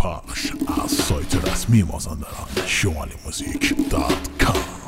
پخش از سایت رسمی مازندران شمالیmusic.com.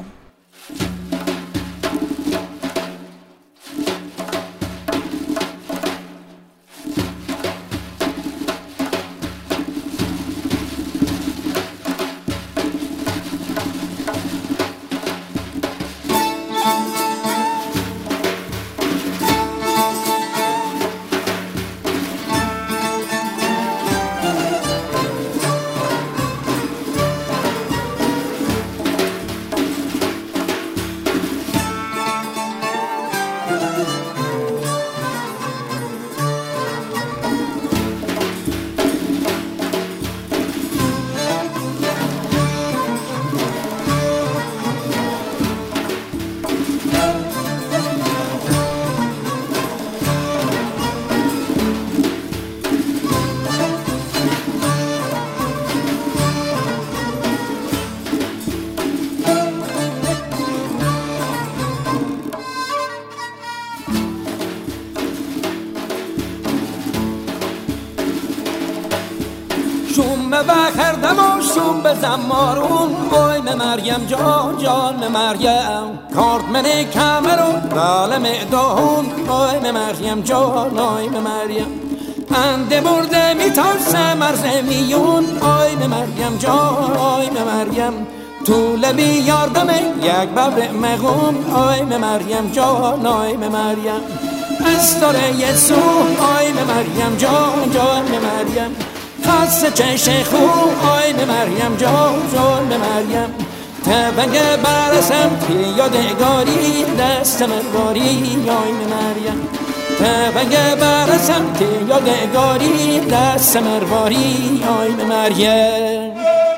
شوم بخردم و شوم بزن مارون وای مریم جان جان مریم کارت من کمر و رالم دهون وای مریم جان وای مریم انده برده میترسه مرز میون وای مریم جان وای مریم طول بیاردم یک ببر مغون وای مریم جان وای مریم استاره یسو وای مریم جان جان مریم خاص چش خوب آی مریم جان جان مریم تبنگ برسم که یادگاری دست من باری آی مریم تبنگ برسم که یادگاری دست من باری آی مریم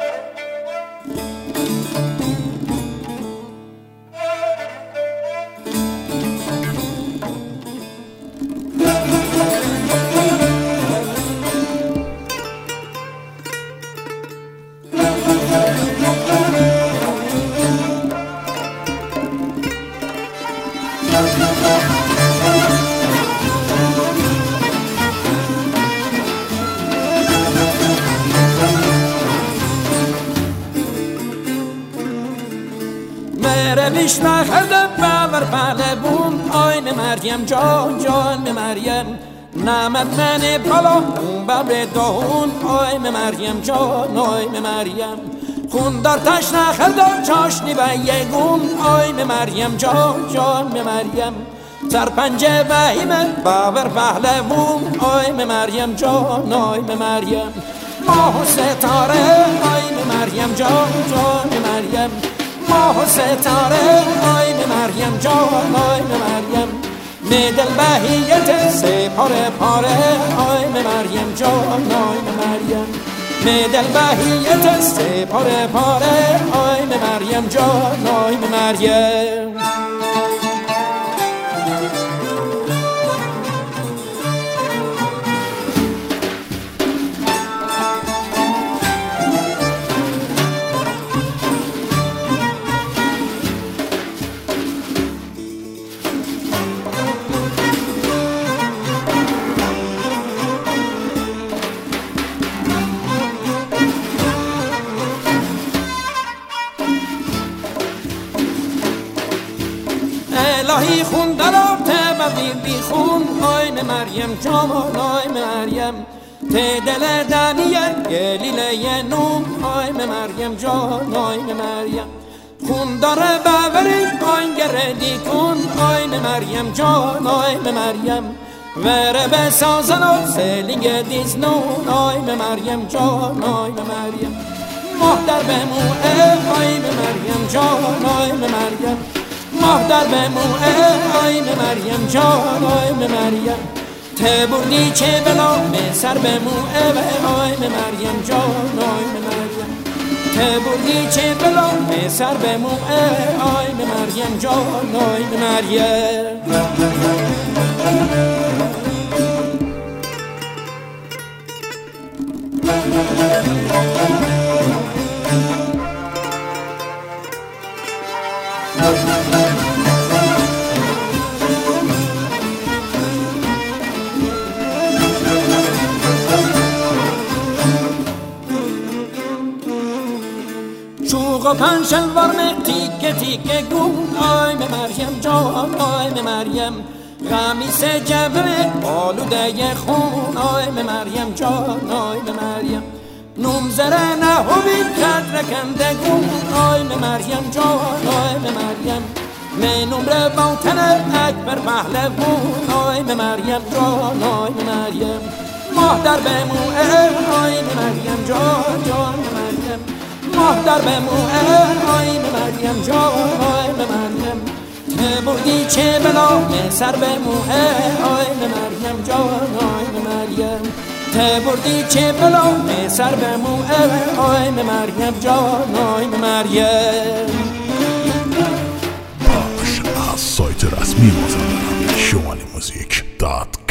رویش نخردم باور پله بون آین مریم جان جان مریم نمد من بالا اون ببر دهون آین مریم جان آین مریم خون دار تش نخردم چاشنی به یگون آین مریم جان جان مریم سرپنجه بهیمه باور پله بون آین مریم جان آین مریم ماه و ستاره آین مریم جان جان مریم ماه و ستاره آی مریم جان آی مریم میدل بهیت سه پاره پاره آی مریم جان آی مریم میدل بهیت سه پاره پاره آی مریم جان آی مریم الهی خون دراب تبدیل بی خون آی مریم جان آی مریم ته دل دنیه گلیله نوم آی مریم جان آی مریم خون داره ببری آینگره دیکن آی مریم جان آی مریم وره بسازن و سلینگ دیزنون آی مریم جان آی مریم ماه در بموعه آی مریم جان آی مریم ماه در بموعه آی مریم جان آی مریم ته بردی چه بلا سر بموعه آی مریم جان آی مریم ته بردی چه بلا سر بموعه آی مریم جان آی مریم و پنج شلوار می تیکه تیکه گون آی به مریم جان آی به مریم قمیص جبه آلوده خون آی به مریم جان آی به مریم نوم زره نهوی کد رکنده گون آی به مریم جان آی به مریم می نمره باطن اکبر پهلوون آی به مریم جان آی به مریم ماه در بموعه آی به مریم جان جان به مریم ماه در بموعه آی به مریم جان آی به مریم ته بردی چه بلا سر بموعه آی به مریم جان آی به مریم ته بردی چه بلا سر بموعه آی به مریم جان آی به مریم. از سایت رسمی مازندران شمالی موزیک